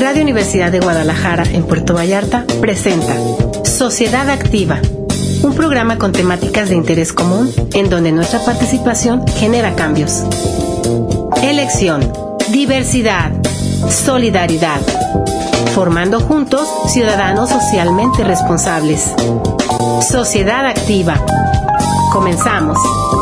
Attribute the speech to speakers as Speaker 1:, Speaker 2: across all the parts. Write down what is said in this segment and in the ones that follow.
Speaker 1: Radio Universidad de Guadalajara en Puerto Vallarta presenta Sociedad Activa, un programa con temáticas de interés común en donde nuestra participación genera cambios. Elección, diversidad, solidaridad, formando juntos ciudadanos socialmente responsables. Sociedad Activa. Comenzamos.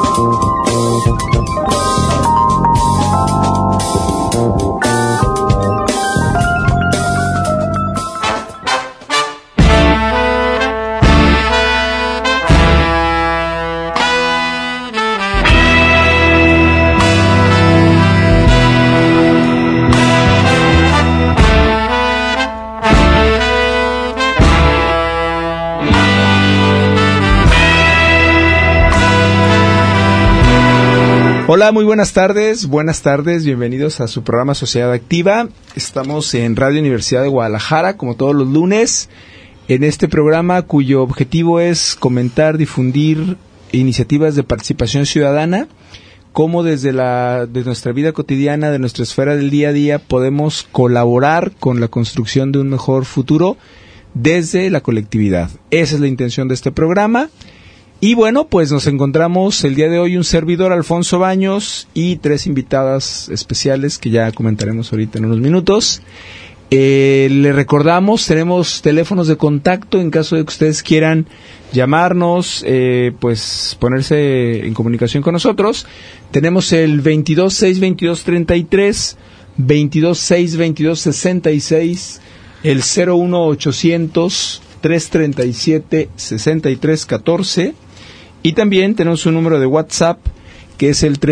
Speaker 2: Hola, muy buenas tardes, bienvenidos a su programa Sociedad Activa. Estamos en Radio Universidad de Guadalajara, como todos los lunes, en este programa cuyo objetivo es comentar, difundir iniciativas de participación ciudadana, cómo desde nuestra vida cotidiana, de nuestra esfera del día a día, podemos colaborar con la construcción de un mejor futuro desde la colectividad. Esa es la intención de este programa. Y bueno, pues nos encontramos el día de hoy un servidor, Alfonso Baños, y 3 invitadas especiales que ya comentaremos ahorita en unos minutos. Le recordamos, tenemos teléfonos de contacto en caso de que ustedes quieran llamarnos, pues ponerse en comunicación con nosotros. Tenemos el 226-2233, 226-2266, el 01800-337-6314. Y también tenemos un número de WhatsApp que es el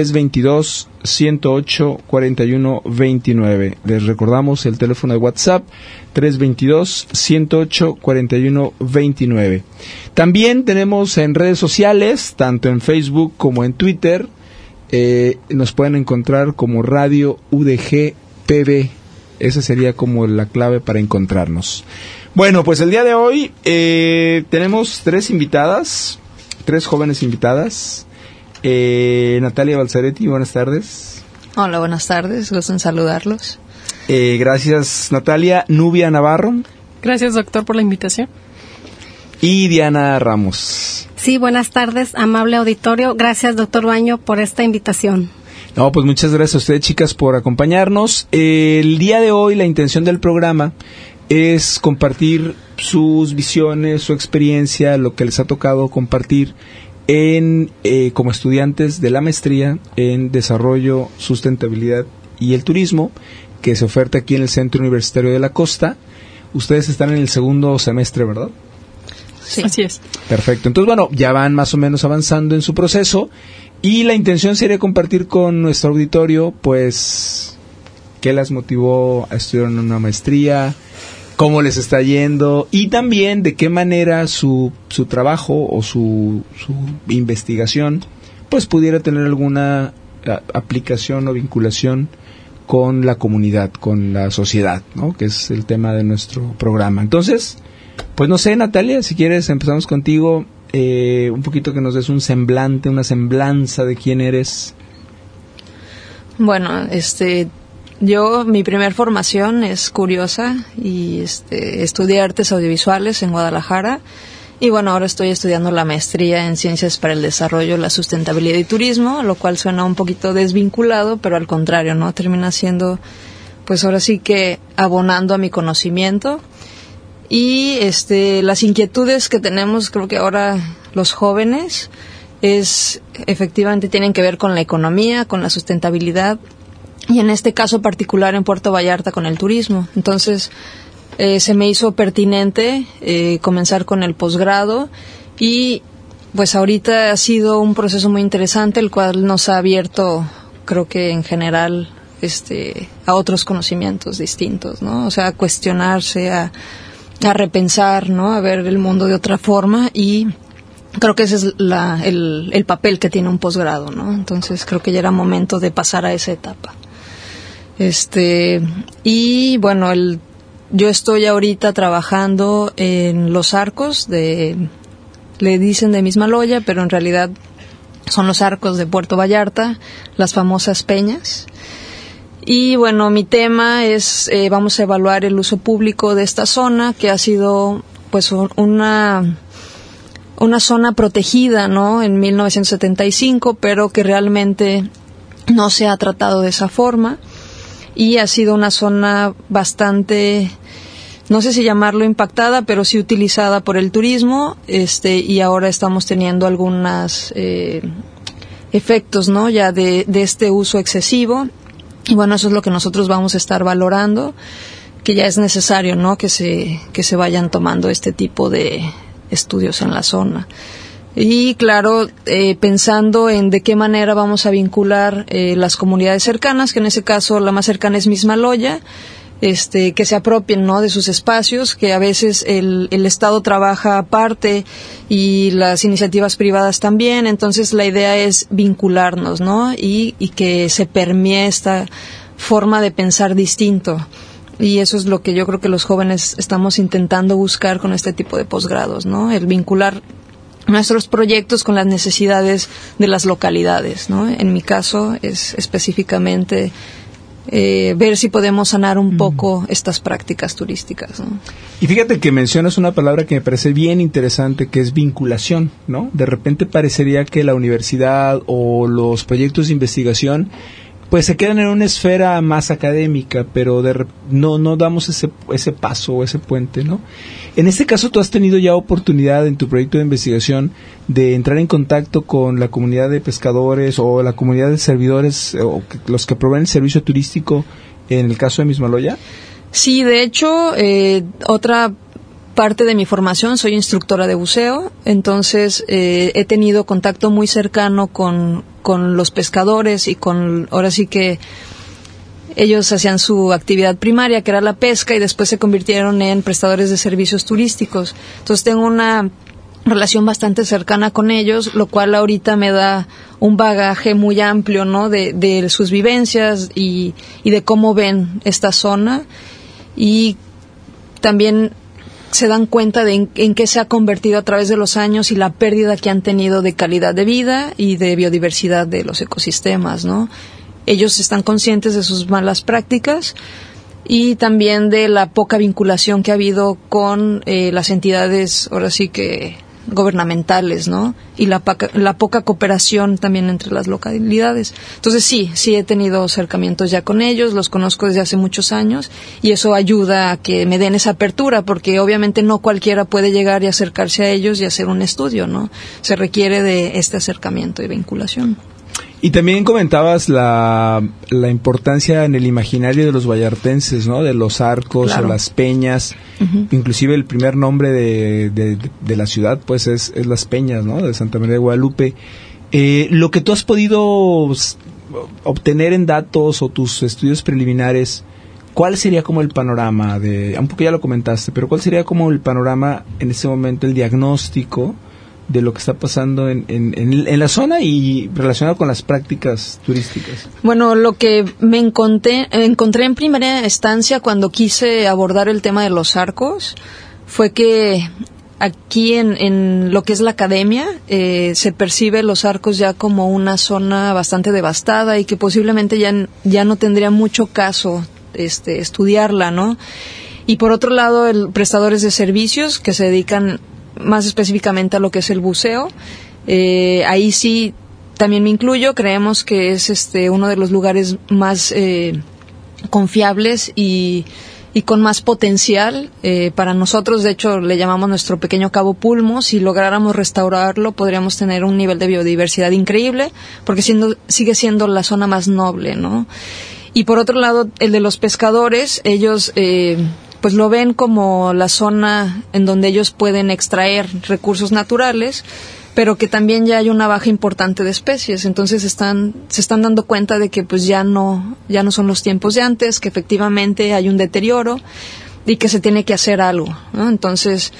Speaker 2: 322-108-4129. Les recordamos el teléfono de WhatsApp 322-108-4129. También tenemos en redes sociales, tanto en Facebook como en Twitter, nos pueden encontrar como Radio UDG PB. Esa sería como la clave para encontrarnos. Bueno, pues el día de hoy tenemos 3 jóvenes invitadas. Natalia Balzaretti, buenas tardes.
Speaker 3: Hola, buenas tardes, gusto en saludarlos.
Speaker 2: Gracias, Natalia. Nubia Navarro.
Speaker 4: Gracias, doctor, por la invitación.
Speaker 2: Y Diana Ramos.
Speaker 5: Sí, buenas tardes, amable auditorio. Gracias, doctor Baño, por esta invitación.
Speaker 2: No, pues muchas gracias a ustedes, chicas, por acompañarnos. El día de hoy la intención del programa es compartir sus visiones, su experiencia, lo que les ha tocado compartir como estudiantes de la maestría en Desarrollo, Sustentabilidad y el Turismo, que se oferta aquí en el Centro Universitario de la Costa. Ustedes están en el 2º semestre, ¿verdad?
Speaker 4: Sí, así es.
Speaker 2: Perfecto. Entonces, bueno, ya van más o menos avanzando en su proceso y la intención sería compartir con nuestro auditorio, pues, qué las motivó a estudiar en una maestría, cómo les está yendo y también de qué manera su trabajo o su investigación pues pudiera tener alguna aplicación o vinculación con la comunidad, con la sociedad, ¿no? Que es el tema de nuestro programa. Entonces, pues no sé, Natalia, si quieres empezamos contigo, un poquito que nos des un semblante, una semblanza de quién eres.
Speaker 3: Bueno, mi primer formación es curiosa y estudié artes audiovisuales en Guadalajara y bueno, ahora estoy estudiando la maestría en Ciencias para el Desarrollo, la Sustentabilidad y Turismo, lo cual suena un poquito desvinculado, pero al contrario, ¿no? Termina siendo, pues ahora sí que abonando a mi conocimiento y las inquietudes que tenemos, creo que ahora los jóvenes, efectivamente tienen que ver con la economía, con la sustentabilidad, y en este caso particular en Puerto Vallarta con el turismo. Entonces se me hizo pertinente comenzar con el posgrado y pues ahorita ha sido un proceso muy interesante, el cual nos ha abierto, creo que en general, a otros conocimientos distintos, ¿no? O sea, a cuestionarse, a repensar, ¿no? A ver el mundo de otra forma y creo que ese es el papel que tiene un posgrado, ¿no? Entonces creo que ya era momento de pasar a esa etapa. Y bueno, yo estoy ahorita trabajando en Los Arcos le dicen de Mismaloya, pero en realidad son los arcos de Puerto Vallarta, las famosas peñas. Y bueno, mi tema es, vamos a evaluar el uso público de esta zona, que ha sido pues una zona protegida, ¿no?, en 1975, pero que realmente no se ha tratado de esa forma, y ha sido una zona bastante, no sé si llamarlo impactada, pero sí utilizada por el turismo, y ahora estamos teniendo algunos efectos, ¿no?, ya de este uso excesivo. Y bueno, eso es lo que nosotros vamos a estar valorando, que ya es necesario, ¿no?, que se vayan tomando este tipo de estudios en la zona. Y claro, pensando en de qué manera vamos a vincular las comunidades cercanas, que en ese caso la más cercana es Mismaloya, que se apropien, ¿no?, de sus espacios, que a veces el Estado trabaja aparte y las iniciativas privadas también. Entonces la idea es vincularnos, ¿no?, y que se permee esta forma de pensar distinto. Y eso es lo que yo creo que los jóvenes estamos intentando buscar con este tipo de posgrados, ¿no?, el vincular nuestros proyectos con las necesidades de las localidades, ¿no? En mi caso es específicamente ver si podemos sanar un poco estas prácticas turísticas, ¿no?
Speaker 2: Y fíjate que mencionas una palabra que me parece bien interesante, que es vinculación, ¿no? De repente parecería que la universidad o los proyectos de investigación pues se quedan en una esfera más académica, pero no damos ese paso o ese puente, ¿no? En este caso, tú has tenido ya oportunidad en tu proyecto de investigación de entrar en contacto con la comunidad de pescadores o la comunidad de servidores o los que proveen el servicio turístico en el caso de Mismaloya.
Speaker 3: Sí, de hecho, otra parte de mi formación, soy instructora de buceo, entonces he tenido contacto muy cercano con los pescadores y ahora sí que ellos hacían su actividad primaria, que era la pesca, y después se convirtieron en prestadores de servicios turísticos. Entonces tengo una relación bastante cercana con ellos, lo cual ahorita me da un bagaje muy amplio, ¿no?, de sus vivencias y de cómo ven esta zona, y también se dan cuenta de en qué se ha convertido a través de los años y la pérdida que han tenido de calidad de vida y de biodiversidad de los ecosistemas, ¿no? Ellos están conscientes de sus malas prácticas y también de la poca vinculación que ha habido con las entidades, ahora sí que gubernamentales, ¿no? Y la poca cooperación también entre las localidades. Entonces sí he tenido acercamientos ya con ellos, los conozco desde hace muchos años, y eso ayuda a que me den esa apertura, porque obviamente no cualquiera puede llegar y acercarse a ellos y hacer un estudio, ¿no? Se requiere de este acercamiento y vinculación.
Speaker 2: Y también comentabas la importancia en el imaginario de los vallartenses, ¿no?, de los arcos, claro, o las peñas. Uh-huh. Inclusive el primer nombre de la ciudad pues es Las Peñas, ¿no?, de Santa María de Guadalupe. Lo que tú has podido obtener en datos o tus estudios preliminares, ¿cuál sería como el panorama un poco ya lo comentaste, pero cuál sería como el panorama en este momento, el diagnóstico de lo que está pasando en la zona y relacionado con las prácticas turísticas?
Speaker 3: Bueno, lo que me encontré en primera instancia cuando quise abordar el tema de los arcos fue que aquí en lo que es la academia se percibe los arcos ya como una zona bastante devastada y que posiblemente ya no tendría mucho caso estudiarla, ¿no? Y por otro lado, prestadores de servicios que se dedican más específicamente a lo que es el buceo, ahí sí también me incluyo. Creemos que es uno de los lugares más confiables y con más potencial para nosotros. De hecho, le llamamos nuestro pequeño Cabo Pulmo. Si lográramos restaurarlo, podríamos tener un nivel de biodiversidad increíble, porque sigue siendo la zona más noble, ¿no? Y por otro lado, el de los pescadores, ellos pues lo ven como la zona en donde ellos pueden extraer recursos naturales, pero que también ya hay una baja importante de especies. Entonces se están dando cuenta de que pues ya no son los tiempos de antes, que efectivamente hay un deterioro y que se tiene que hacer algo, ¿no? Entonces,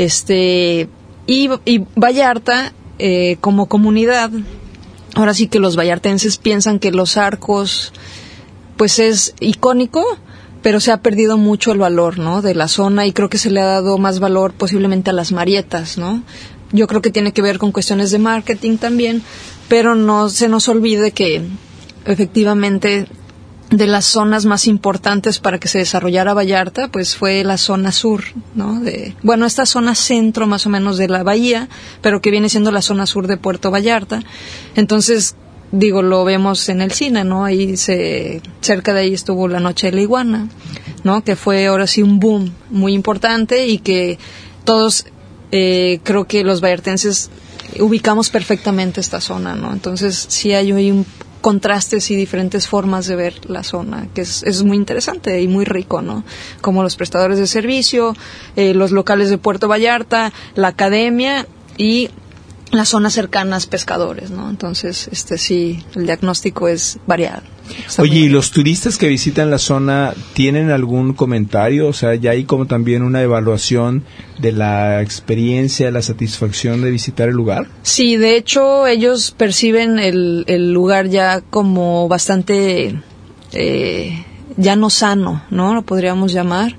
Speaker 3: y Vallarta como comunidad, ahora sí que los vallartenses piensan que los arcos pues es icónico, pero se ha perdido mucho el valor, ¿no?, de la zona, y creo que se le ha dado más valor posiblemente a las marietas, ¿no? Yo creo que tiene que ver con cuestiones de marketing también, pero no se nos olvide que efectivamente de las zonas más importantes para que se desarrollara Vallarta, pues fue la zona sur, ¿no? Esta zona centro más o menos de la bahía, pero que viene siendo la zona sur de Puerto Vallarta. Entonces, lo vemos en el cine, ¿no? Cerca de ahí estuvo La Noche de la Iguana, ¿no? Que fue ahora sí un boom muy importante y que todos, creo que los vallartenses ubicamos perfectamente esta zona, ¿no? Entonces, sí hay un contrastes y diferentes formas de ver la zona, que es muy interesante y muy rico, ¿no? Como los prestadores de servicio, los locales de Puerto Vallarta, la academia y las zonas cercanas pescadores, ¿no? Entonces, sí, el diagnóstico es variado.
Speaker 2: Oye, ¿y los turistas que visitan la zona tienen algún comentario? O sea, ¿ya hay como también una evaluación de la experiencia, la satisfacción de visitar el lugar?
Speaker 3: Sí, de hecho, ellos perciben el lugar ya como bastante ya no sano, ¿no? Lo podríamos llamar.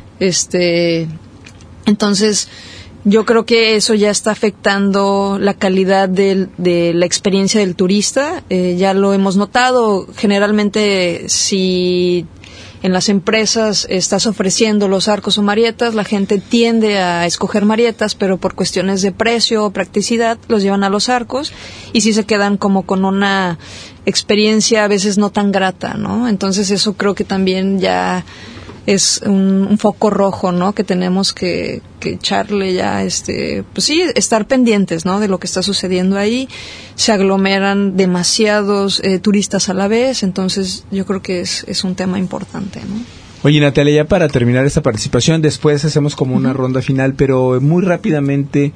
Speaker 3: Entonces, yo creo que eso ya está afectando la calidad de la experiencia del turista. Ya lo hemos notado. Generalmente, si en las empresas estás ofreciendo los arcos o marietas, la gente tiende a escoger marietas, pero por cuestiones de precio o practicidad los llevan a los arcos y sí se quedan como con una experiencia a veces no tan grata, ¿no? Entonces eso creo que también ya es un foco rojo, ¿no? Que tenemos que echarle ya, pues sí, estar pendientes, ¿no? De lo que está sucediendo ahí. Se aglomeran demasiados turistas a la vez, entonces yo creo que es un tema importante, ¿no?
Speaker 2: Oye, Natalia, ya para terminar esta participación, después hacemos como una ronda final, pero muy rápidamente,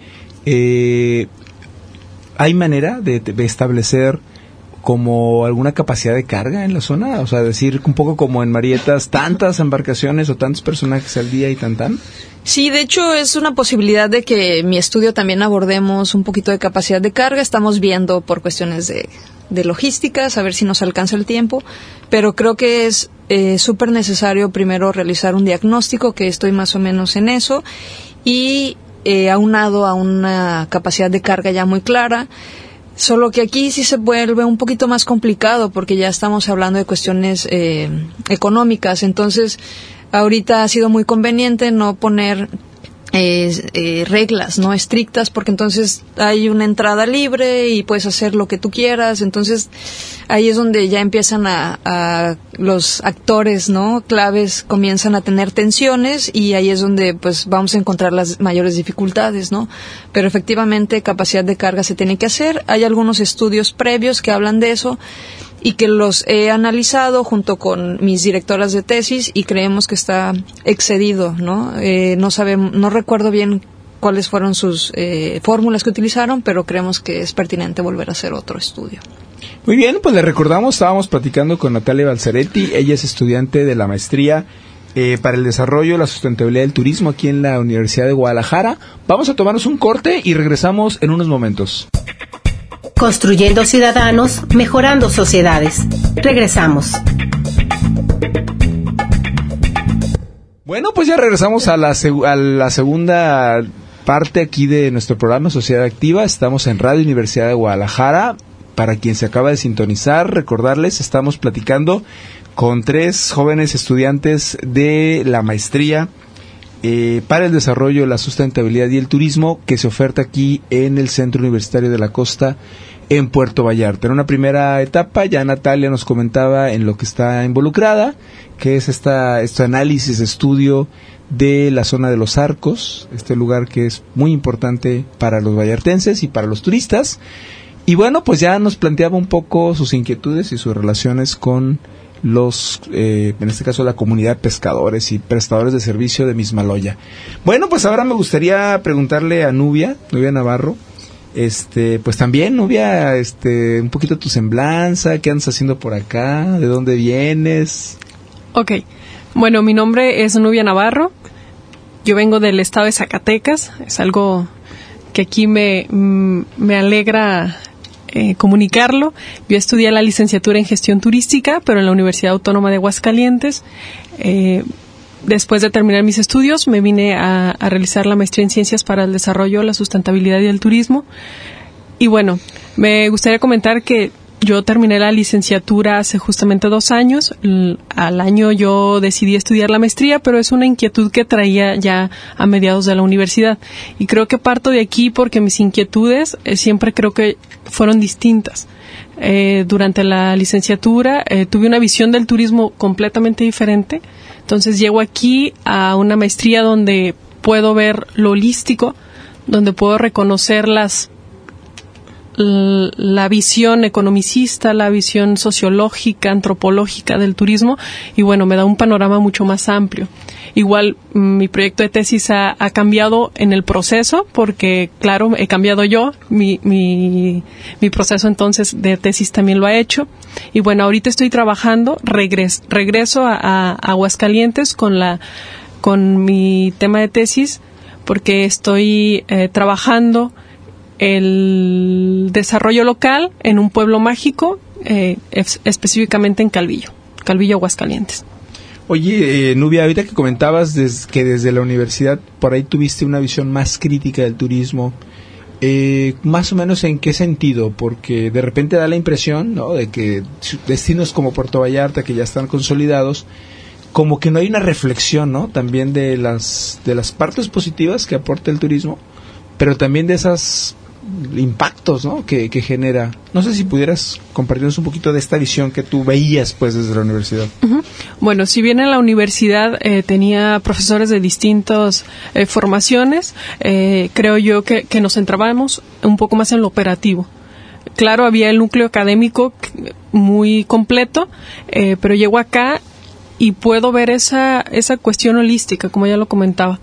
Speaker 2: ¿hay manera de establecer como alguna capacidad de carga en la zona? O sea, decir un poco como en marietas, tantas embarcaciones o tantos personajes al día y tan.
Speaker 3: Sí, de hecho es una posibilidad de que en mi estudio también abordemos un poquito de capacidad de carga. Estamos viendo por cuestiones de logística, a ver si nos alcanza el tiempo, pero creo que es súper necesario primero realizar un diagnóstico, que estoy más o menos en eso, y aunado a una capacidad de carga ya muy clara. Solo que aquí sí se vuelve un poquito más complicado porque ya estamos hablando de cuestiones económicas. Entonces, ahorita ha sido muy conveniente no poner reglas no estrictas, porque entonces hay una entrada libre y puedes hacer lo que tú quieras. Entonces ahí es donde ya empiezan a los actores no claves comienzan a tener tensiones, y ahí es donde pues vamos a encontrar las mayores dificultades, ¿no? Pero efectivamente capacidad de carga se tiene que hacer. Hay algunos estudios previos que hablan de eso y que los he analizado junto con mis directoras de tesis, y creemos que está excedido, ¿no? No recuerdo bien cuáles fueron sus fórmulas que utilizaron, pero creemos que es pertinente volver a hacer otro estudio.
Speaker 2: Muy bien, pues le recordamos, estábamos platicando con Natalia Balzaretti. Ella es estudiante de la maestría para el desarrollo y la sustentabilidad del turismo aquí en la Universidad de Guadalajara. Vamos a tomarnos un corte y regresamos en unos momentos.
Speaker 1: Construyendo ciudadanos, mejorando sociedades. Regresamos.
Speaker 2: Bueno, pues ya regresamos a la segunda parte aquí de nuestro programa Sociedad Activa. Estamos en Radio Universidad de Guadalajara. Para quien se acaba de sintonizar, recordarles, estamos platicando con 3 jóvenes estudiantes de la maestría para el desarrollo, la sustentabilidad y el turismo, que se oferta aquí en el Centro Universitario de la Costa en Puerto Vallarta. En una primera etapa ya Natalia nos comentaba en lo que está involucrada, que es este análisis, estudio de la zona de los arcos, este lugar que es muy importante para los vallartenses y para los turistas. Y bueno, pues ya nos planteaba un poco sus inquietudes y sus relaciones con los, en este caso la comunidad de pescadores y prestadores de servicio de Mismaloya. Bueno, pues ahora me gustaría preguntarle a Nubia Navarro, pues también, Nubia, un poquito tu semblanza, ¿qué andas haciendo por acá? ¿De dónde vienes?
Speaker 4: Ok, bueno, mi nombre es Nubia Navarro, yo vengo del estado de Zacatecas, es algo que aquí me alegra comunicarlo. Yo estudié la licenciatura en gestión turística, pero en la Universidad Autónoma de Aguascalientes. Después de terminar mis estudios, me vine a realizar la maestría en Ciencias para el Desarrollo, la Sustentabilidad y el Turismo. Y bueno, me gustaría comentar que yo terminé la licenciatura hace justamente 2 años. Al año yo decidí estudiar la maestría, pero es una inquietud que traía ya a mediados de la universidad. Y creo que parto de aquí porque mis inquietudes siempre creo que fueron distintas. Durante la licenciatura tuve una visión del turismo completamente diferente. Entonces llego aquí a una maestría donde puedo ver lo holístico, donde puedo reconocer la visión economicista, la visión sociológica, antropológica del turismo, y bueno, me da un panorama mucho más amplio. Igual mi proyecto de tesis ha cambiado en el proceso, porque claro, he cambiado yo, mi proceso entonces de tesis también lo ha hecho, y bueno, ahorita estoy trabajando, regreso a Aguascalientes con mi tema de tesis, porque estoy trabajando el desarrollo local en un pueblo mágico, específicamente en Calvillo, Aguascalientes.
Speaker 2: Oye, Nubia, ahorita que comentabas que desde la universidad por ahí tuviste una visión más crítica del turismo, más o menos ¿en qué sentido? Porque de repente da la impresión, ¿no?, de que destinos como Puerto Vallarta, que ya están consolidados, como que no hay una reflexión, ¿no?, también de las partes positivas que aporta el turismo, pero también de esos impactos, ¿no?, que genera. No sé si pudieras compartirnos un poquito de esta visión que tú veías pues desde la universidad.
Speaker 4: Uh-huh. Bueno, si bien en la universidad tenía profesores de distintas formaciones, creo yo que nos centrábamos un poco más en lo operativo. Claro, había el núcleo académico muy completo, pero llego acá y puedo ver esa cuestión holística, como ya lo comentaba.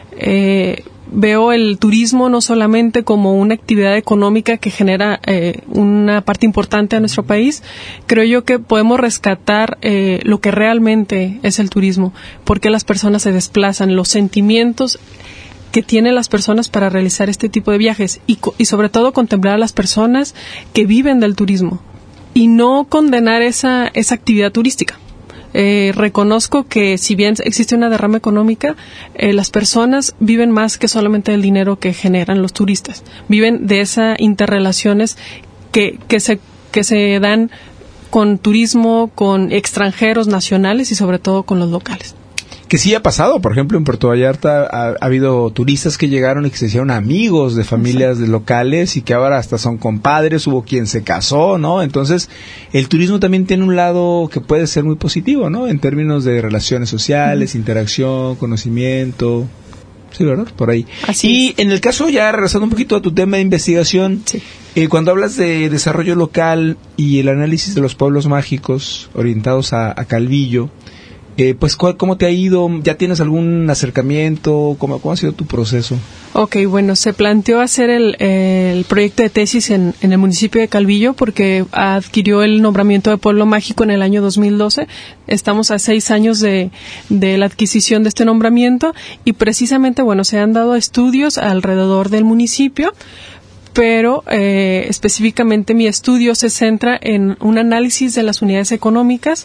Speaker 4: Veo el turismo no solamente como una actividad económica que genera una parte importante a nuestro país. Creo yo que podemos rescatar lo que realmente es el turismo, por qué las personas se desplazan, los sentimientos que tienen las personas para realizar este tipo de viajes y sobre todo contemplar a las personas que viven del turismo y no condenar esa actividad turística. Reconozco que si bien existe una derrama económica, las personas viven más que solamente el dinero que generan los turistas. Viven de esas interrelaciones que se dan con turismo, con extranjeros nacionales y sobre todo con los locales.
Speaker 2: Que sí ha pasado, por ejemplo, en Puerto Vallarta ha habido turistas que llegaron y que se hicieron amigos de familias de locales y que ahora hasta son compadres, hubo quien se casó, ¿no? Entonces, el turismo también tiene un lado que puede ser muy positivo, ¿no?, en términos de relaciones sociales, interacción, conocimiento. Sí, ¿verdad? Por ahí.
Speaker 4: Así
Speaker 2: y
Speaker 4: es.
Speaker 2: En el caso, ya regresando un poquito a tu tema de investigación,
Speaker 4: sí.
Speaker 2: Cuando hablas de desarrollo local y el análisis de los pueblos mágicos orientados a Calvillo, pues, ¿cómo te ha ido? ¿Ya tienes algún acercamiento? ¿Cómo ha sido tu proceso?
Speaker 4: Ok, bueno, se planteó hacer el proyecto de tesis en el municipio de Calvillo porque adquirió el nombramiento de Pueblo Mágico en el año 2012. Estamos a 6 años de la adquisición de este nombramiento y precisamente, bueno, se han dado estudios alrededor del municipio, pero específicamente mi estudio se centra en un análisis de las unidades económicas,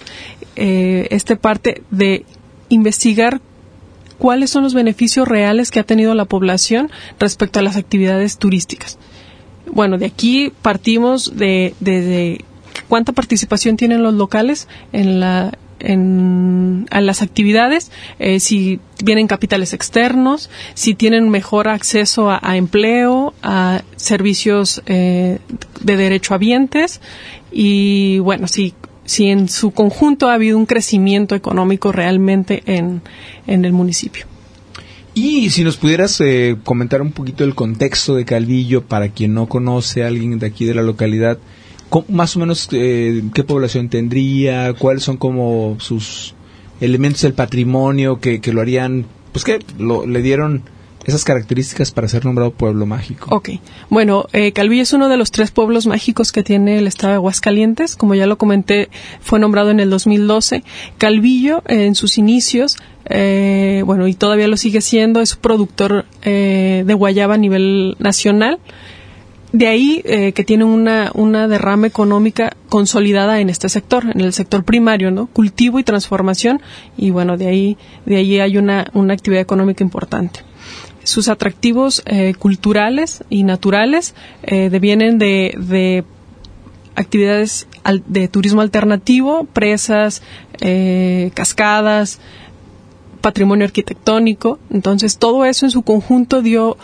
Speaker 4: parte de investigar cuáles son los beneficios reales que ha tenido la población respecto a las actividades turísticas. Bueno, de aquí partimos de cuánta participación tienen los locales a las actividades, si vienen capitales externos, si tienen mejor acceso a empleo, a servicios de derechohabientes y bueno, si en su conjunto ha habido un crecimiento económico realmente en el municipio.
Speaker 2: Y si nos pudieras comentar un poquito el contexto de Calvillo para quien no conoce a alguien de aquí de la localidad, más o menos qué población tendría, cuáles son como sus elementos del patrimonio que lo harían, pues que le dieron esas características para ser nombrado pueblo mágico.
Speaker 4: Ok, bueno, Calvillo es uno de los 3 pueblos mágicos que tiene el estado de Aguascalientes. Como ya lo comenté, fue nombrado en el 2012. Calvillo, en sus inicios, y todavía lo sigue siendo, es productor de guayaba a nivel nacional. De ahí que tiene una derrama económica consolidada en este sector, en el sector primario, ¿no? Cultivo y transformación, y bueno, de ahí hay una actividad económica importante. Sus atractivos culturales y naturales devienen de actividades de turismo alternativo, presas, cascadas, patrimonio arquitectónico. Entonces, todo eso en su conjunto dio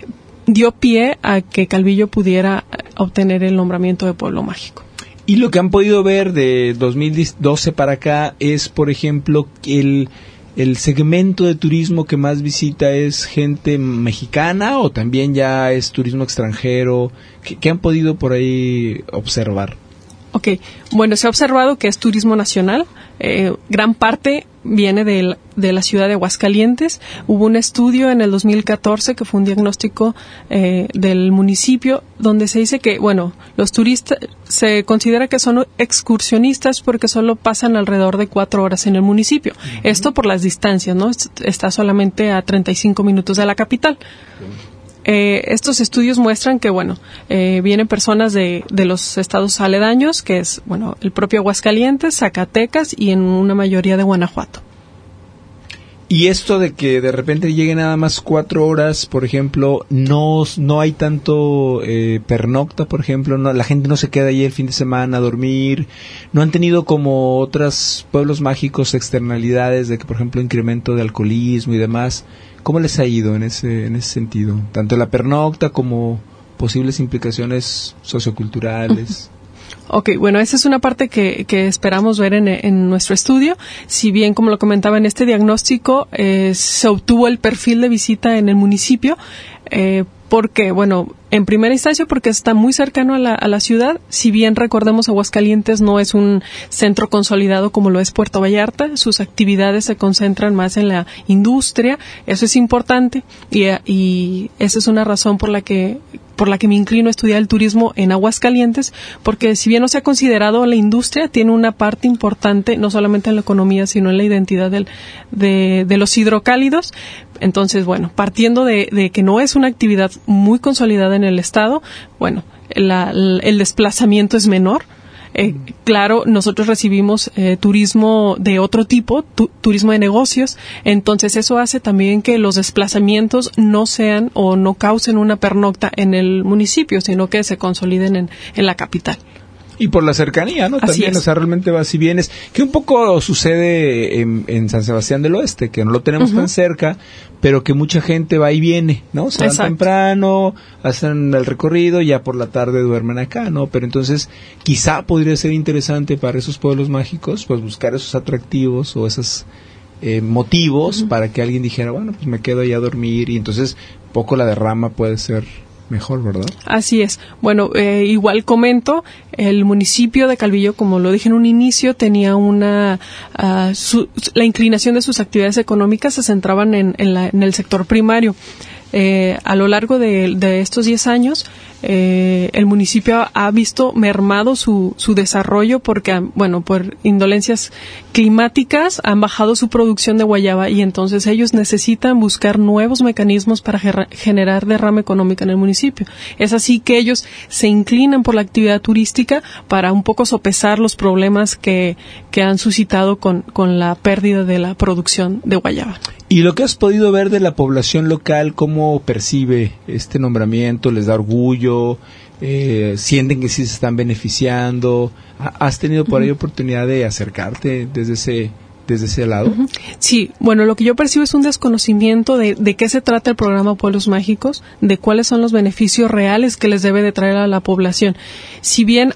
Speaker 4: pie a que Calvillo pudiera obtener el nombramiento de pueblo mágico.
Speaker 2: Y lo que han podido ver de 2012 para acá es, por ejemplo, el segmento de turismo que más visita es gente mexicana o también ya es turismo extranjero. ¿Qué han podido por ahí observar?
Speaker 4: Ok, bueno, se ha observado que es turismo nacional. Gran parte viene de la ciudad de Aguascalientes. Hubo un estudio en el 2014 que fue un diagnóstico del municipio donde se dice que, bueno, los turistas se considera que son excursionistas porque solo pasan alrededor de 4 horas en el municipio. Uh-huh. Esto por las distancias, ¿no? Está solamente a 35 minutos de la capital. Estos estudios muestran que, bueno, vienen personas de los estados aledaños, que es, bueno, el propio Aguascalientes, Zacatecas y en una mayoría de Guanajuato.
Speaker 2: Y esto de que de repente lleguen nada más 4 horas, por ejemplo, no hay tanto pernocta, por ejemplo, no, la gente no se queda ahí el fin de semana a dormir, no han tenido como otros pueblos mágicos externalidades de que, por ejemplo, incremento de alcoholismo y demás. ¿Cómo les ha ido en ese sentido? Tanto la pernocta como posibles implicaciones socioculturales.
Speaker 4: Ok, bueno, esa es una parte que esperamos ver en nuestro estudio. Si bien, como lo comentaba en este diagnóstico, se obtuvo el perfil de visita en el municipio, porque, bueno, en primera instancia porque está muy cercano a la ciudad. Si bien recordemos Aguascalientes no es un centro consolidado como lo es Puerto Vallarta, sus actividades se concentran más en la industria, eso es importante y esa es una razón por la que me inclino a estudiar el turismo en Aguascalientes, porque si bien no se ha considerado la industria, tiene una parte importante no solamente en la economía, sino en la identidad de los hidrocálidos. Entonces, bueno, partiendo de que no es una actividad muy consolidada en el estado, bueno, el desplazamiento es menor. Claro, nosotros recibimos turismo de otro tipo, turismo de negocios, entonces eso hace también que los desplazamientos no sean o no causen una pernocta en el municipio, sino que se consoliden en la capital.
Speaker 2: Y por la cercanía, ¿no?
Speaker 4: Así
Speaker 2: también,
Speaker 4: es.
Speaker 2: O sea, realmente vas y vienes. Que un poco sucede en San Sebastián del Oeste, que no lo tenemos tan cerca, pero que mucha gente va y viene, ¿no? Se van temprano, hacen el recorrido, ya por la tarde duermen acá, ¿no? Pero entonces, quizá podría ser interesante para esos pueblos mágicos, pues buscar esos atractivos o esos motivos para que alguien dijera, bueno, pues me quedo ahí a dormir y entonces poco la derrama puede ser mejor, ¿verdad? Así
Speaker 4: es. Bueno, igual comento, el municipio de Calvillo, como lo dije en un inicio, tenía la inclinación de sus actividades económicas se centraban en el sector primario. A lo largo de estos 10 años, el municipio ha visto mermado su desarrollo porque, bueno, por indolencias climáticas han bajado su producción de guayaba y entonces ellos necesitan buscar nuevos mecanismos para generar derrama económica en el municipio. Es así que ellos se inclinan por la actividad turística para un poco sopesar los problemas que han suscitado con la pérdida de la producción de guayaba.
Speaker 2: Y lo que has podido ver de la población local, ¿cómo percibe este nombramiento? ¿Les da orgullo? ¿Sienten que sí se están beneficiando? ¿Has tenido por ahí oportunidad de acercarte desde ese lado?
Speaker 4: Sí, bueno, lo que yo percibo es un desconocimiento de qué se trata el programa Pueblos Mágicos, de cuáles son los beneficios reales que les debe de traer a la población. Si bien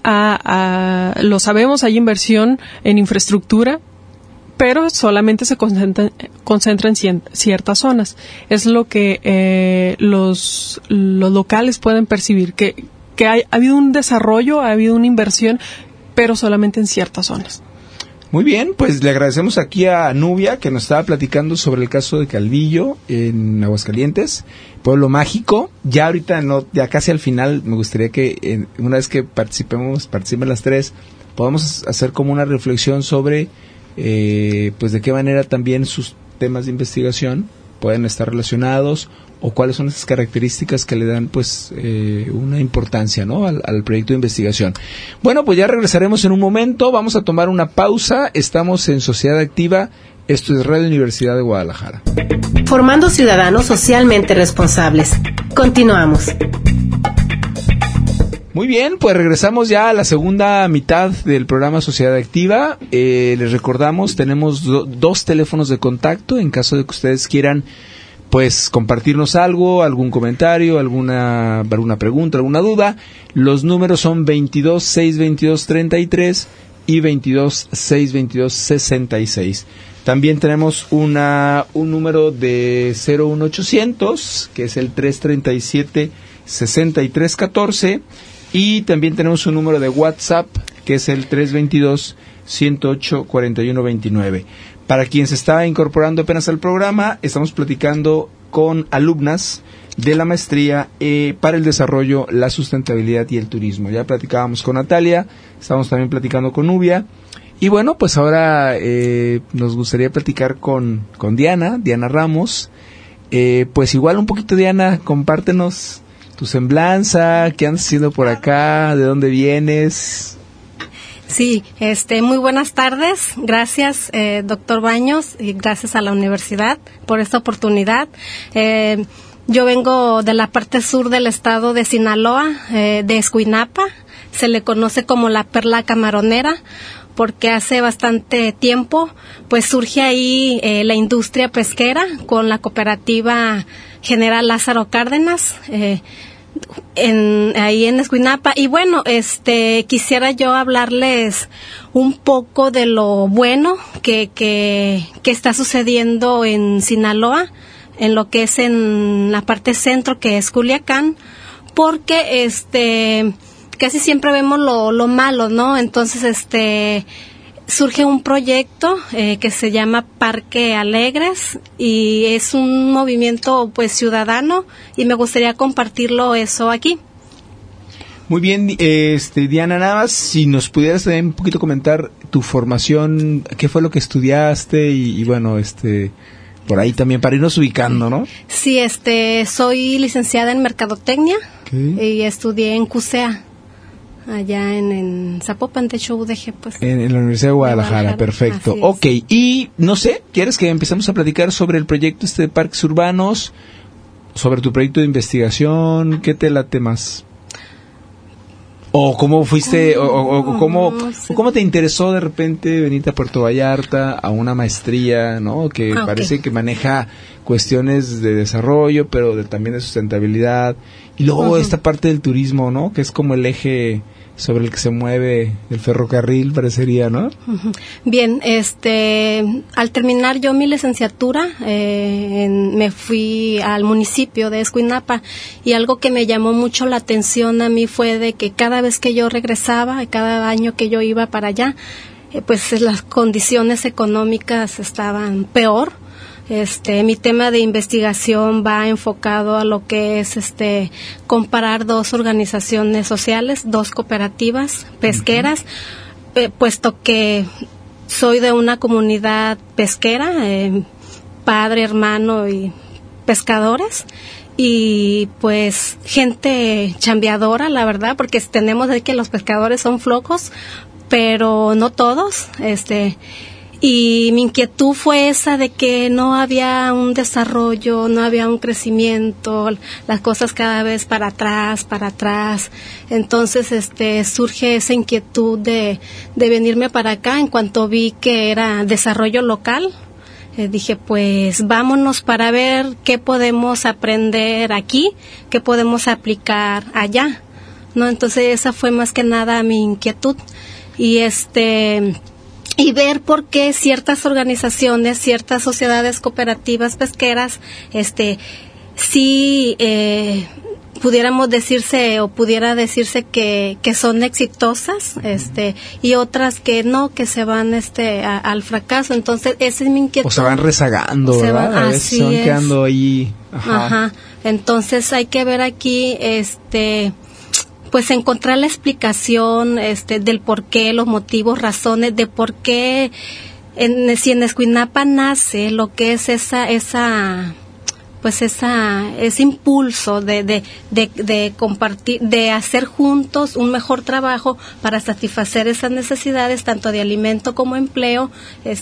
Speaker 4: lo sabemos, hay inversión en infraestructura, pero solamente se concentra en ciertas zonas. Es lo que los locales pueden percibir, que ha habido un desarrollo, ha habido una inversión, pero solamente en ciertas zonas.
Speaker 2: Muy bien, pues le agradecemos aquí a Nubia, que nos estaba platicando sobre el caso de Calvillo en Aguascalientes, pueblo mágico. Ya ahorita, ya casi al final, me gustaría que una vez que participen las tres, podamos hacer como una reflexión sobre pues de qué manera también sus temas de investigación pueden estar relacionados o cuáles son esas características que le dan pues una importancia, ¿no? al proyecto de investigación. Bueno, pues ya regresaremos en un momento, vamos a tomar una pausa, estamos en Sociedad Activa, esto es Radio Universidad de Guadalajara.
Speaker 1: Formando ciudadanos socialmente responsables. Continuamos.
Speaker 2: Muy bien, pues regresamos ya a la segunda mitad del programa Sociedad Activa. Les recordamos, tenemos dos teléfonos de contacto en caso de que ustedes quieran pues compartirnos algo, algún comentario, alguna pregunta, alguna duda. Los números son 22-622-33 y 22-622-66. También tenemos un número de 01800, que es el 337-6314. Y también tenemos un número de WhatsApp, que es el 322-108-4129. Para quien se está incorporando apenas al programa, estamos platicando con alumnas de la maestría para el desarrollo, la sustentabilidad y el turismo. Ya platicábamos con Natalia, estamos también platicando con Nubia. Y bueno, pues ahora nos gustaría platicar con Diana Ramos. Pues igual un poquito, Diana, compártenos tu semblanza, qué andas haciendo por acá, de dónde vienes.
Speaker 5: Sí, muy buenas tardes. Gracias, doctor Baños, y gracias a la universidad por esta oportunidad. Yo vengo de la parte sur del estado de Sinaloa, de Escuinapa. Se le conoce como la perla camaronera, porque hace bastante tiempo pues surge ahí la industria pesquera con la cooperativa General Lázaro Cárdenas, ahí en Escuinapa. Y bueno, quisiera yo hablarles un poco de lo bueno que está sucediendo en Sinaloa, en lo que es en la parte centro, que es Culiacán, porque casi siempre vemos lo malo, ¿no? Entonces, surge un proyecto que se llama Parque Alegres, y es un movimiento pues ciudadano, y me gustaría compartirlo eso aquí.
Speaker 2: Muy bien, Diana, nada más si nos pudieras también un poquito comentar tu formación, qué fue lo que estudiaste y bueno, por ahí también para irnos ubicando, ¿no?
Speaker 5: Sí, soy licenciada en Mercadotecnia. Okay. Y estudié en CUSEA, allá en Zapopan, de hecho UDG, pues. En
Speaker 2: la Universidad de Guadalajara, perfecto. Ok, y no sé, ¿quieres que empecemos a platicar sobre el proyecto de parques urbanos, sobre tu proyecto de investigación? ¿Qué te late más? ¿O cómo fuiste, cómo te interesó de repente venirte a Puerto Vallarta a una maestría, ¿no? Que parece que maneja cuestiones de desarrollo, pero también de sustentabilidad. Y luego esta parte del turismo, ¿no? Que es como el eje sobre el que se mueve el ferrocarril, parecería, ¿no?
Speaker 5: Bien, al terminar yo mi licenciatura, me fui al municipio de Escuinapa, y algo que me llamó mucho la atención a mí fue de que cada vez que yo regresaba, cada año que yo iba para allá, pues las condiciones económicas estaban peor. Mi tema de investigación va enfocado a lo que es comparar dos organizaciones sociales, dos cooperativas pesqueras, puesto que soy de una comunidad pesquera, padre, hermano y pescadores, y pues gente chambeadora, la verdad, porque tenemos de que los pescadores son flojos, pero no todos, y mi inquietud fue esa de que no había un desarrollo, no había un crecimiento, las cosas cada vez para atrás. Entonces, surge esa inquietud de venirme para acá. En cuanto vi que era desarrollo local, dije, pues vámonos para ver qué podemos aprender aquí, qué podemos aplicar allá, ¿no? Entonces, esa fue más que nada mi inquietud. Y ver por qué ciertas organizaciones, ciertas sociedades cooperativas pesqueras, sí pudiéramos decirse o pudiera decirse que son exitosas, y otras que no, que se van al fracaso. Entonces, esa es mi inquietud.
Speaker 2: O se van rezagando, ¿verdad?
Speaker 5: Así
Speaker 2: se van
Speaker 5: es.
Speaker 2: quedando ahí.
Speaker 5: Ajá. Entonces, hay que ver aquí, pues encontrar la explicación del por qué, los motivos, razones de por qué si en Escuinapa nace lo que es ese impulso de compartir, de hacer juntos un mejor trabajo para satisfacer esas necesidades tanto de alimento como empleo,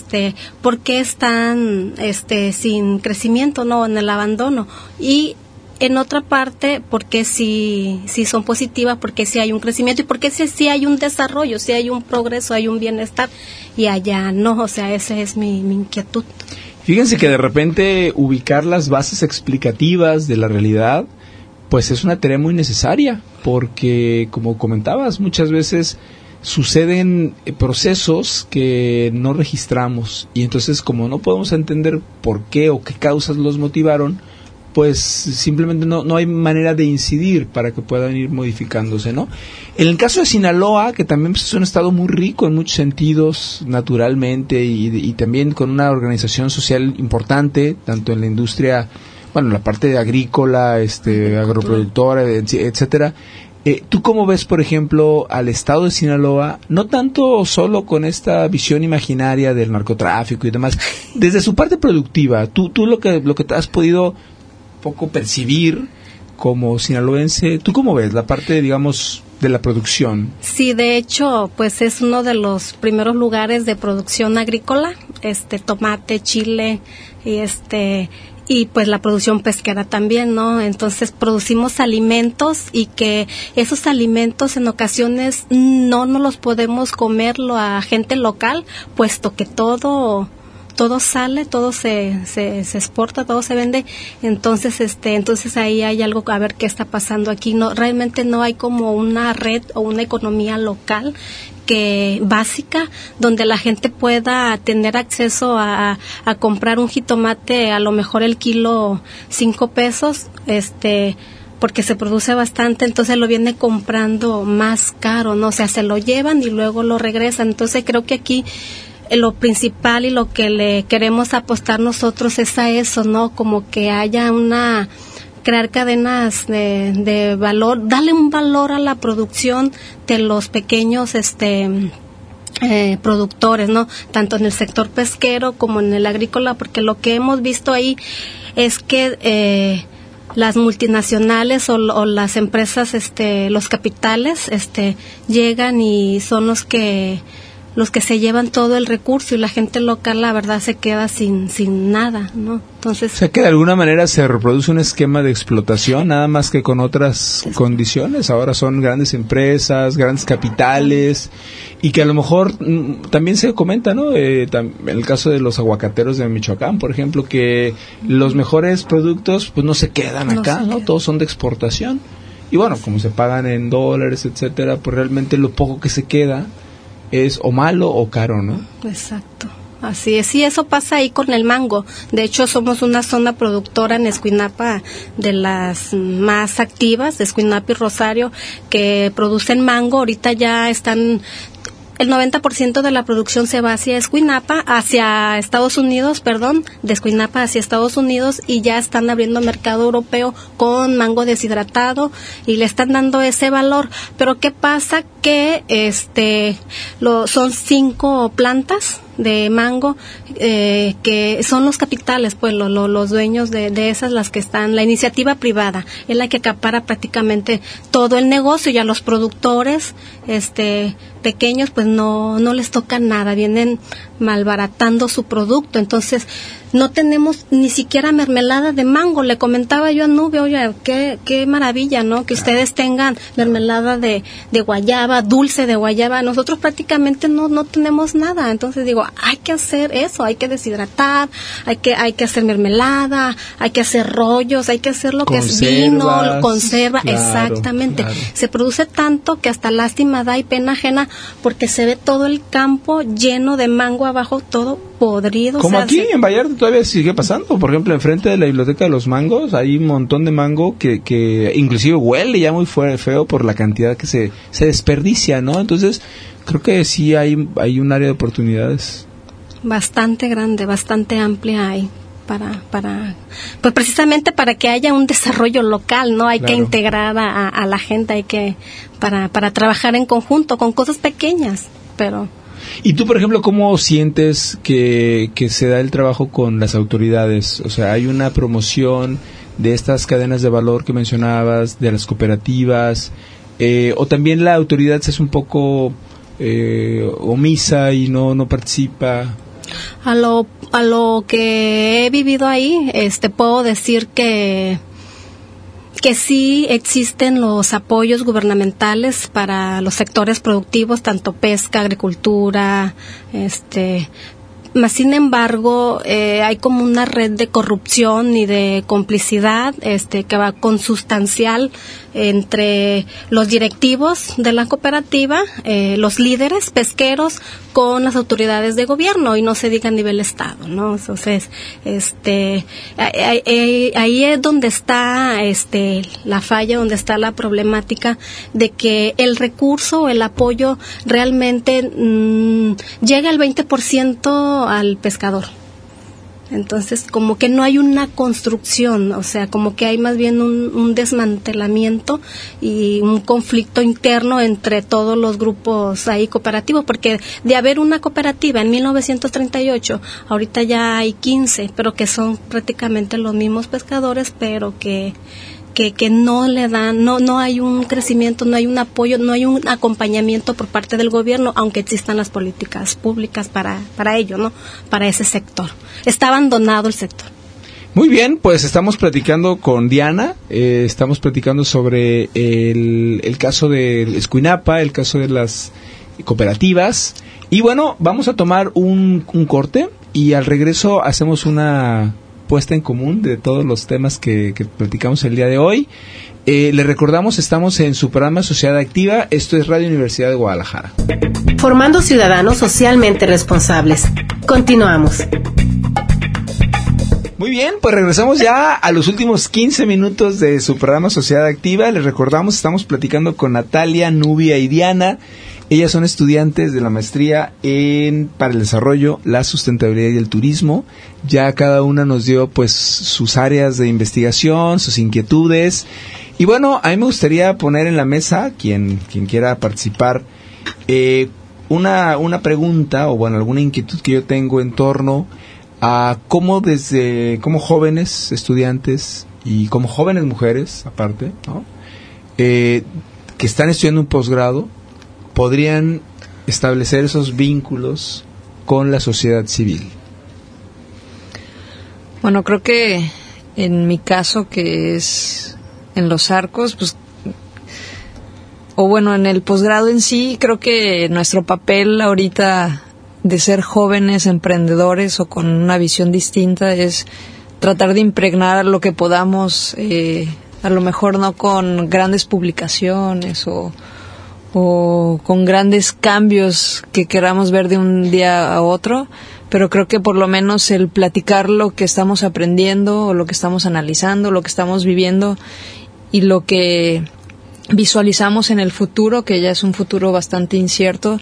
Speaker 5: por qué están sin crecimiento, no, en el abandono. Y en otra parte, porque sí son positivas, porque sí hay un crecimiento y porque sí hay un desarrollo, sí hay un progreso, hay un bienestar, y allá no, o sea, esa es mi inquietud.
Speaker 2: Fíjense que de repente ubicar las bases explicativas de la realidad, pues es una tarea muy necesaria, porque como comentabas, muchas veces suceden procesos que no registramos, y entonces como no podemos entender por qué o qué causas los motivaron, pues simplemente no hay manera de incidir para que puedan ir modificándose, ¿no? En el caso de Sinaloa, que también pues, es un estado muy rico en muchos sentidos, naturalmente, y también con una organización social importante, tanto en la industria, bueno, la parte agrícola, agroproductora, etcétera. ¿Tú cómo ves, por ejemplo, al estado de Sinaloa, no tanto solo con esta visión imaginaria del narcotráfico y demás, desde su parte productiva, tú lo que te has podido poco percibir como sinaloense, ¿tú cómo ves la parte, digamos, de la producción?
Speaker 5: Sí, de hecho, pues es uno de los primeros lugares de producción agrícola, tomate, chile y pues la producción pesquera también, ¿no? Entonces producimos alimentos, y que esos alimentos en ocasiones no nos los podemos comer a gente local, puesto que todo sale, todo se exporta, todo se vende. Entonces ahí hay algo, a ver qué está pasando aquí. No, realmente no hay como una red o una economía local básica, donde la gente pueda tener acceso a comprar un jitomate, a lo mejor el kilo 5 pesos, porque se produce bastante, entonces lo viene comprando más caro, ¿no? O sea, se lo llevan y luego lo regresan. Entonces creo que aquí lo principal y lo que le queremos apostar nosotros es a eso, ¿no? Como que haya crear cadenas de valor, darle un valor a la producción de los pequeños productores, ¿no? Tanto en el sector pesquero como en el agrícola, porque lo que hemos visto ahí es que las multinacionales o las empresas, los capitales, llegan y son los que se llevan todo el recurso, y la gente local, la verdad, se queda sin nada, ¿no? Entonces,
Speaker 2: o sea, que de alguna manera se reproduce un esquema de explotación, nada más que con otras condiciones. Ahora son grandes empresas, grandes capitales, y que a lo mejor también se comenta, ¿no? En el caso de los aguacateros de Michoacán, por ejemplo, que los mejores productos pues no se quedan acá, ¿no? Todos son de exportación. Y bueno, como se pagan en dólares, etcétera, pues realmente lo poco que se queda es o malo o caro, ¿no?
Speaker 5: Exacto, así es. Sí, eso pasa ahí con el mango. De hecho, somos una zona productora en Escuinapa de las más activas, de Escuinapa y Rosario, que producen mango. Ahorita ya están... El 90% de la producción se va hacia Estados Unidos, de Escuinapa hacia Estados Unidos, y ya están abriendo mercado europeo con mango deshidratado y le están dando ese valor. Pero ¿qué pasa? Que son 5 plantas de mango que son los capitales, pues los dueños de esas, las que están, la iniciativa privada es la que acapara prácticamente todo el negocio, y a los productores pequeños pues no les toca nada, vienen malbaratando su producto. Entonces no tenemos ni siquiera mermelada de mango. Le comentaba yo a Nubia, oye, qué maravilla, ¿no? Que ustedes tengan mermelada de guayaba, dulce de guayaba. Nosotros prácticamente no tenemos nada. Entonces digo, hay que hacer eso, hay que deshidratar, hay que hacer mermelada, hay que hacer rollos, hay que hacer lo que es vino, conserva, claro, exactamente. Claro. Se produce tanto que hasta lástima da y pena ajena, porque se ve todo el campo lleno de mango abajo, todo podrido.
Speaker 2: Como aquí en Vallarta todavía sigue pasando. Por ejemplo, enfrente de la biblioteca de los mangos hay un montón de mango que inclusive huele ya muy feo por la cantidad que se desperdicia, ¿no? Entonces creo que sí hay un área de oportunidades
Speaker 5: bastante grande, bastante amplia hay pues precisamente para que haya un desarrollo local, ¿no? Hay claro. que integrar a la gente, para trabajar en conjunto con cosas pequeñas, pero...
Speaker 2: ¿Y tú, por ejemplo, cómo sientes que se da el trabajo con las autoridades? O sea, ¿hay una promoción de estas cadenas de valor que mencionabas, de las cooperativas? ¿O también la autoridad se es un poco omisa y no participa?
Speaker 5: A lo que he vivido ahí, puedo decir que que sí existen los apoyos gubernamentales para los sectores productivos, tanto pesca, agricultura, mas sin embargo hay como una red de corrupción y de complicidad que va consustancial entre los directivos de la cooperativa, los líderes pesqueros con las autoridades de gobierno, y no se diga a nivel estado, ¿no? Entonces, ahí es donde está la falla, donde está la problemática de que el recurso, el apoyo realmente llega al 20% al pescador. Entonces, como que no hay una construcción, o sea, como que hay más bien un desmantelamiento y un conflicto interno entre todos los grupos ahí cooperativos, porque de haber una cooperativa en 1938, ahorita ya hay 15, pero que son prácticamente los mismos pescadores, pero que no le dan, no hay un crecimiento, no hay un apoyo, no hay un acompañamiento por parte del gobierno, aunque existan las políticas públicas para ello, ¿no? Para ese sector. Está abandonado el sector.
Speaker 2: Muy bien, pues estamos platicando con Diana, estamos platicando sobre el caso de Escuinapa, el caso de las cooperativas, y bueno, vamos a tomar un corte y al regreso hacemos una puesta en común de todos los temas que platicamos el día de hoy. Le recordamos, estamos en su programa Sociedad Activa. Esto es Radio Universidad de Guadalajara.
Speaker 1: Formando ciudadanos socialmente responsables. Continuamos.
Speaker 2: Muy bien, pues regresamos ya a los últimos 15 minutos de su programa Sociedad Activa. Les recordamos, estamos platicando con Natalia, Nubia y Diana. Ellas son estudiantes de la maestría para el desarrollo, la sustentabilidad y el turismo. Ya cada una nos dio pues sus áreas de investigación, sus inquietudes. Y bueno, a mí me gustaría poner en la mesa, quien quiera participar, una pregunta o bueno, alguna inquietud que yo tengo en torno a cómo como jóvenes estudiantes y como jóvenes mujeres, aparte, ¿no? Que están estudiando un posgrado, podrían establecer esos vínculos con la sociedad civil.
Speaker 3: Bueno, creo que en mi caso, que es en Los Arcos, pues, o bueno, en el posgrado en sí, creo que nuestro papel ahorita de ser jóvenes emprendedores o con una visión distinta es tratar de impregnar lo que podamos, a lo mejor no con grandes publicaciones o con grandes cambios que queramos ver de un día a otro, pero creo que por lo menos el platicar lo que estamos aprendiendo o lo que estamos analizando, lo que estamos viviendo y lo que visualizamos en el futuro, que ya es un futuro bastante incierto,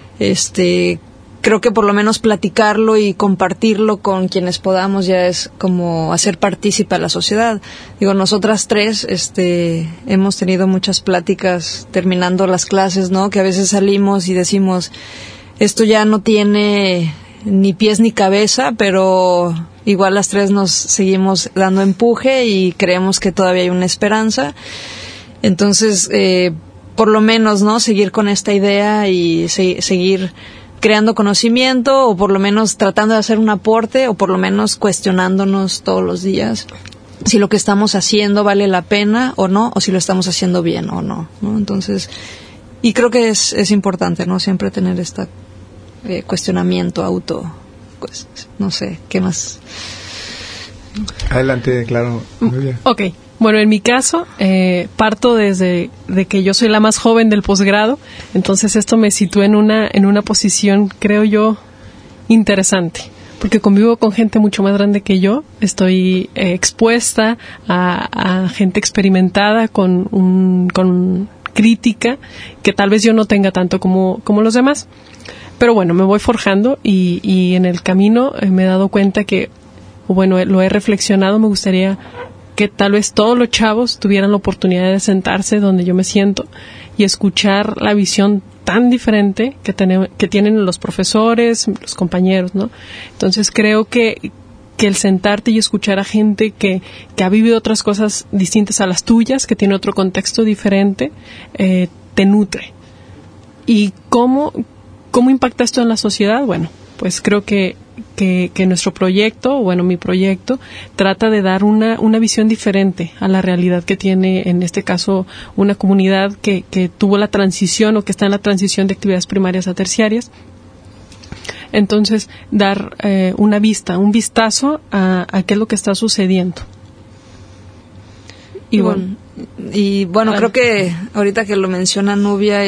Speaker 3: creo que por lo menos platicarlo y compartirlo con quienes podamos ya es como hacer partícipe a la sociedad. Digo, nosotras tres hemos tenido muchas pláticas terminando las clases, ¿no? Que a veces salimos y decimos, esto ya no tiene ni pies ni cabeza, pero igual las tres nos seguimos dando empuje y creemos que todavía hay una esperanza. Entonces, por lo menos, ¿no? Seguir con esta idea y seguir creando conocimiento, o por lo menos tratando de hacer un aporte, o por lo menos cuestionándonos todos los días si lo que estamos haciendo vale la pena o no, o si lo estamos haciendo bien o no, ¿no? Entonces, y creo que es importante, ¿no? Siempre tener este cuestionamiento pues, no sé, ¿qué más?
Speaker 2: Adelante, claro. Muy bien.
Speaker 4: Ok. Bueno, en mi caso, parto desde de que yo soy la más joven del posgrado, entonces esto me sitúa en una posición, creo yo, interesante, porque convivo con gente mucho más grande que yo, estoy expuesta a gente experimentada con crítica que tal vez yo no tenga tanto como los demás, pero bueno, me voy forjando y en el camino me he dado cuenta que, bueno, lo he reflexionado, me gustaría que tal vez todos los chavos tuvieran la oportunidad de sentarse donde yo me siento y escuchar la visión tan diferente que tienen los profesores, los compañeros, ¿no? Entonces creo que el sentarte y escuchar a gente que ha vivido otras cosas distintas a las tuyas, que tiene otro contexto diferente, te nutre. ¿Y cómo impacta esto en la sociedad? Bueno, pues creo que que nuestro proyecto, bueno, mi proyecto, trata de dar una visión diferente a la realidad que tiene, en este caso, una comunidad que tuvo la transición o que está en la transición de actividades primarias a terciarias. Entonces, dar un vistazo a qué es lo que está sucediendo.
Speaker 3: Y bueno, creo que ahorita que lo menciona Nubia,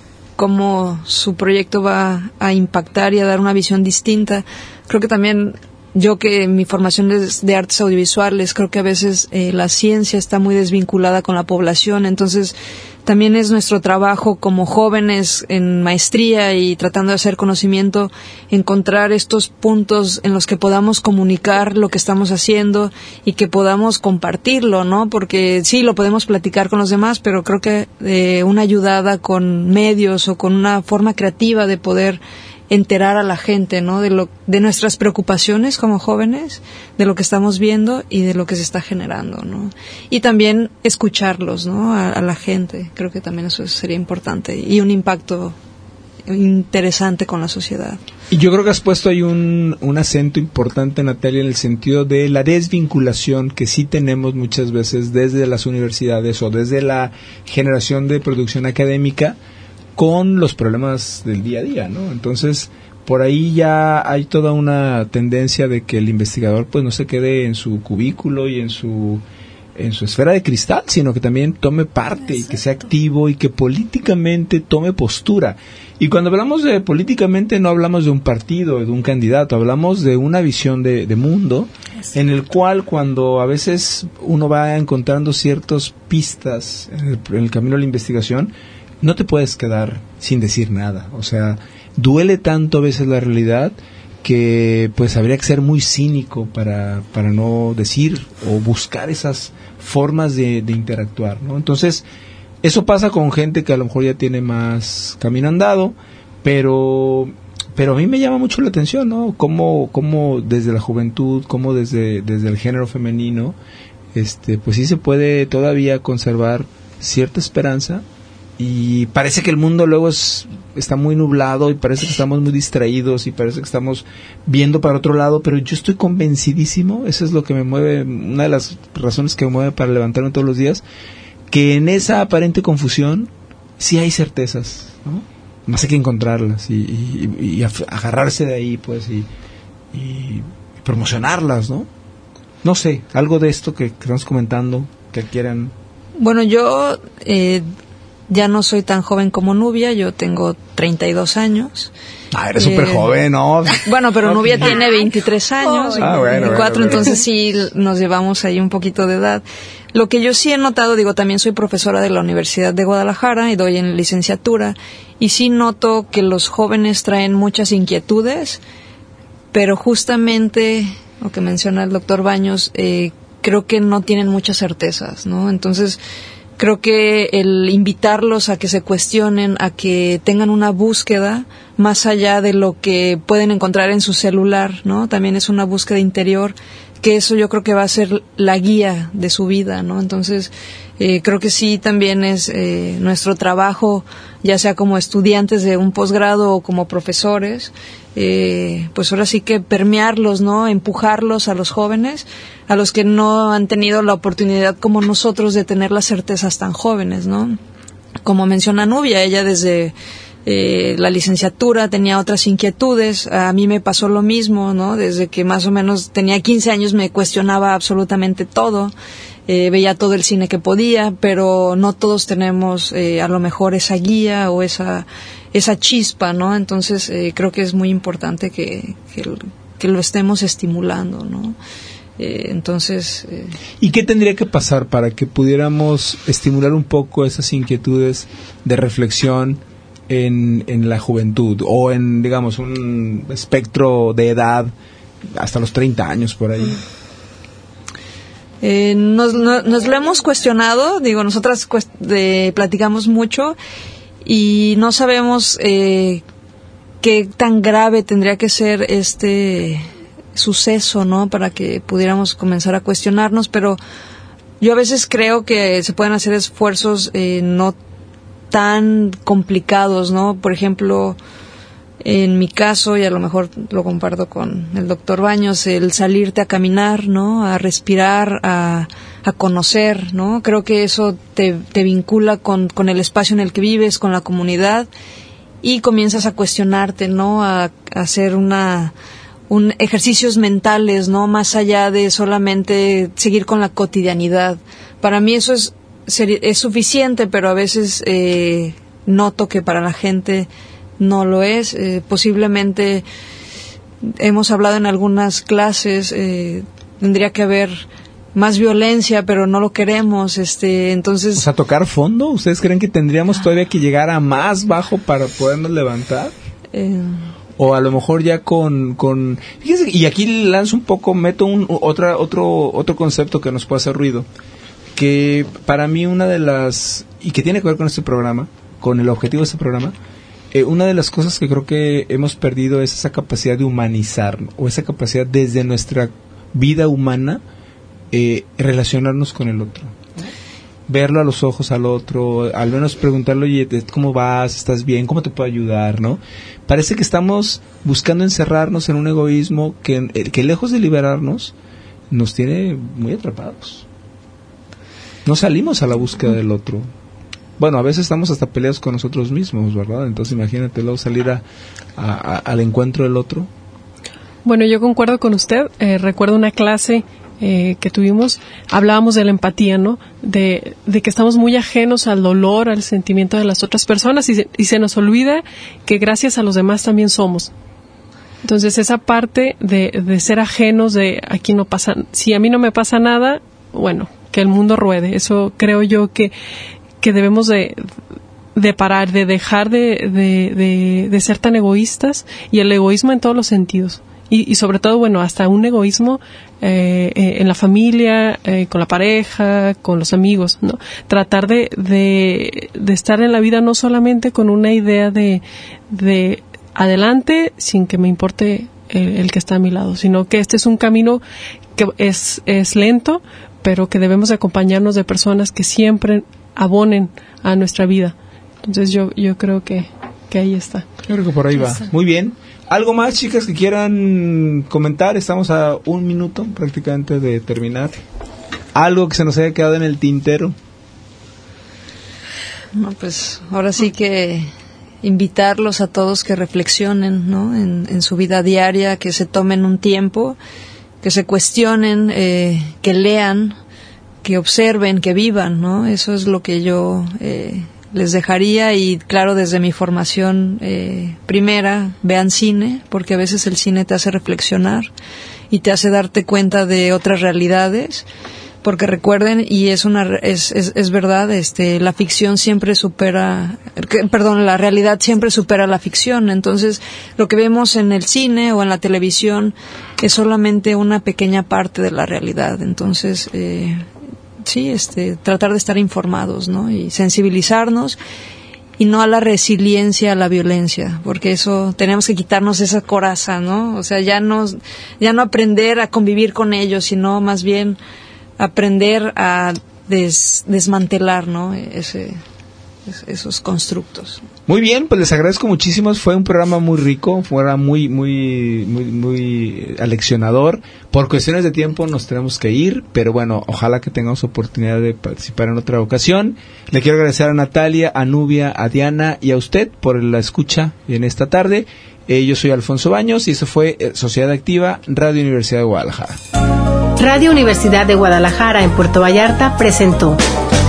Speaker 3: cómo su proyecto va a impactar y a dar una visión distinta. Creo que también yo, que mi formación es de artes audiovisuales, creo que a veces la ciencia está muy desvinculada con la población, entonces también es nuestro trabajo como jóvenes en maestría y tratando de hacer conocimiento, encontrar estos puntos en los que podamos comunicar lo que estamos haciendo y que podamos compartirlo, ¿no? Porque sí, lo podemos platicar con los demás, pero creo que una ayudada con medios o con una forma creativa de poder enterar a la gente, ¿no? De nuestras preocupaciones como jóvenes, de lo que estamos viendo y de lo que se está generando, ¿no? Y también escucharlos, ¿no? A la gente. Creo que también eso sería importante y un impacto interesante con la sociedad.
Speaker 2: Y yo creo que has puesto ahí un acento importante, Natalia, en el sentido de la desvinculación que sí tenemos muchas veces desde las universidades o desde la generación de producción académica con los problemas del día a día, ¿no? Entonces, por ahí ya hay toda una tendencia de que el investigador pues no se quede en su cubículo y en su esfera de cristal, sino que también tome parte. Exacto. Y que sea activo y que políticamente tome postura. Y cuando hablamos de políticamente no hablamos de un partido, de un candidato, hablamos de una visión de mundo. Exacto. En el cual cuando a veces uno va encontrando ciertas pistas en el camino de la investigación, no te puedes quedar sin decir nada. O sea, duele tanto a veces la realidad que pues habría que ser muy cínico para no decir o buscar esas formas de interactuar, ¿no? Entonces, eso pasa con gente que a lo mejor ya tiene más camino andado, pero a mí me llama mucho la atención, ¿no? Cómo desde la juventud, cómo desde el género femenino, pues sí se puede todavía conservar cierta esperanza. Y parece que el mundo luego está muy nublado y parece que estamos muy distraídos y parece que estamos viendo para otro lado, pero yo estoy convencidísimo, eso es lo que me mueve, una de las razones que me mueve para levantarme todos los días, que en esa aparente confusión sí hay certezas, ¿no? Más hay que encontrarlas y agarrarse de ahí, pues, y promocionarlas, ¿no? No sé, algo de esto que estamos comentando, que quieran.
Speaker 3: Bueno, yo ya no soy tan joven como Nubia, yo tengo 32 años.
Speaker 2: Ah, eres súper joven, ¿no?
Speaker 3: Bueno, pero Nubia tiene 23 años, 24, entonces sí nos llevamos ahí un poquito de edad. Lo que yo sí he notado, también soy profesora de la Universidad de Guadalajara y doy en licenciatura, y sí noto que los jóvenes traen muchas inquietudes, pero justamente lo que menciona el doctor Baños, creo que no tienen muchas certezas, ¿no? Entonces, creo que el invitarlos a que se cuestionen, a que tengan una búsqueda más allá de lo que pueden encontrar en su celular, ¿no? También es una búsqueda interior, que eso yo creo que va a ser la guía de su vida, ¿no? Entonces, creo que sí también es nuestro trabajo, ya sea como estudiantes de un posgrado o como profesores, pues ahora sí que permearlos, ¿no? Empujarlos a los jóvenes, a los que no han tenido la oportunidad como nosotros de tener las certezas tan jóvenes, ¿no? Como menciona Nubia, ella desde la licenciatura tenía otras inquietudes, a mí me pasó lo mismo, ¿no? Desde que más o menos tenía 15 años me cuestionaba absolutamente todo, veía todo el cine que podía, pero no todos tenemos a lo mejor esa guía o esa chispa, ¿no? Entonces creo que es muy importante que lo estemos estimulando, ¿no? Entonces...
Speaker 2: ¿Y qué tendría que pasar para que pudiéramos estimular un poco esas inquietudes de reflexión en la juventud o en, digamos, un espectro de edad hasta los 30 años por ahí?
Speaker 3: Nos lo hemos cuestionado, nosotras platicamos mucho y no sabemos qué tan grave tendría que ser este suceso, ¿no? Para que pudiéramos comenzar a cuestionarnos, pero yo a veces creo que se pueden hacer esfuerzos no tan complicados, ¿no? Por ejemplo, En mi caso, y a lo mejor lo comparto con el doctor Baños, el salirte a caminar, ¿no? A respirar, a conocer, ¿no? Creo que eso te vincula con el espacio en el que vives, con la comunidad, y comienzas a cuestionarte, ¿no? A hacer ejercicios mentales, ¿no? Más allá de solamente seguir con la cotidianidad. Para mí eso es suficiente, pero a veces noto que para la gente no lo es. Posiblemente hemos hablado en algunas clases, tendría que haber más violencia, pero no lo queremos, entonces...
Speaker 2: O sea, tocar fondo, ¿ustedes creen que tendríamos todavía que llegar a más bajo para podernos levantar? O a lo mejor ya con fíjense, y aquí lanzo un poco, meto otro concepto que nos puede hacer ruido, que para mí una de las, y que tiene que ver con este programa, con el objetivo de este programa, una de las cosas que creo que hemos perdido es esa capacidad de humanizar, o esa capacidad desde nuestra vida humana, relacionarnos con el otro, verlo a los ojos al otro, al menos preguntarle, oye, ¿cómo vas? ¿Estás bien? ¿Cómo te puedo ayudar? ¿No? Parece que estamos buscando encerrarnos en un egoísmo que lejos de liberarnos nos tiene muy atrapados. No salimos a la búsqueda del otro. Bueno, a veces estamos hasta peleados con nosotros mismos, ¿verdad? Entonces imagínate luego salir al encuentro del otro.
Speaker 4: Bueno, yo concuerdo con usted. Recuerdo una clase que tuvimos, hablábamos de la empatía, ¿no? De que estamos muy ajenos al dolor, al sentimiento de las otras personas y se nos olvida que gracias a los demás también somos. Entonces esa parte de ser ajenos, de aquí no pasa, si a mí no me pasa nada, bueno, que el mundo ruede. Eso creo yo que debemos de parar, de dejar de ser tan egoístas, y el egoísmo en todos los sentidos. Y sobre todo, bueno, hasta un egoísmo en la familia, con la pareja, con los amigos, ¿no? Tratar de estar en la vida no solamente con una idea de adelante, sin que me importe el que está a mi lado, sino que este es un camino que es lento, pero que debemos de acompañarnos de personas que siempre abonen a nuestra vida. Entonces yo creo que ahí está.
Speaker 2: Yo creo que por ahí va. Muy bien. ¿Algo más, chicas, que quieran comentar? Estamos a 1 minuto prácticamente de terminar. ¿Algo que se nos haya quedado en el tintero?
Speaker 3: No, pues ahora sí que invitarlos a todos que reflexionen, ¿no? En su vida diaria, que se tomen un tiempo, que se cuestionen, que lean, que observen, que vivan, ¿no? Eso es lo que yo les dejaría. Y claro, desde mi formación primera, vean cine, porque a veces el cine te hace reflexionar y te hace darte cuenta de otras realidades, porque recuerden, y es verdad, la ficción siempre supera, la realidad siempre supera la ficción. Entonces lo que vemos en el cine o en la televisión es solamente una pequeña parte de la realidad. Entonces sí, tratar de estar informados, ¿no? Y sensibilizarnos, y no a la resiliencia, a la violencia, porque eso, tenemos que quitarnos esa coraza, ¿no? O sea, ya no aprender a convivir con ellos, sino más bien aprender a desmantelar, ¿no? Esos constructos.
Speaker 2: Muy bien, pues les agradezco muchísimo. Fue un programa muy rico, fue muy, muy, muy, muy aleccionador. Por cuestiones de tiempo nos tenemos que ir, pero bueno, ojalá que tengamos oportunidad de participar en otra ocasión. Le quiero agradecer a Natalia, a Nubia, a Diana y a usted por la escucha en esta tarde. Yo soy Alfonso Baños y eso fue Sociedad Activa, Radio Universidad de Guadalajara.
Speaker 1: Radio Universidad de Guadalajara en Puerto Vallarta presentó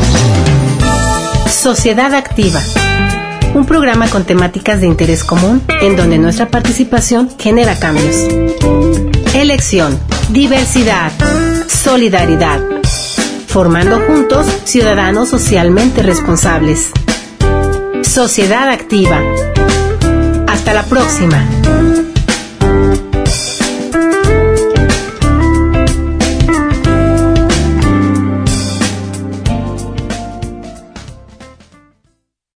Speaker 1: Sociedad Activa, un programa con temáticas de interés común en donde nuestra participación genera cambios. Elección, diversidad, solidaridad, formando juntos ciudadanos socialmente responsables. Sociedad Activa. Hasta la próxima.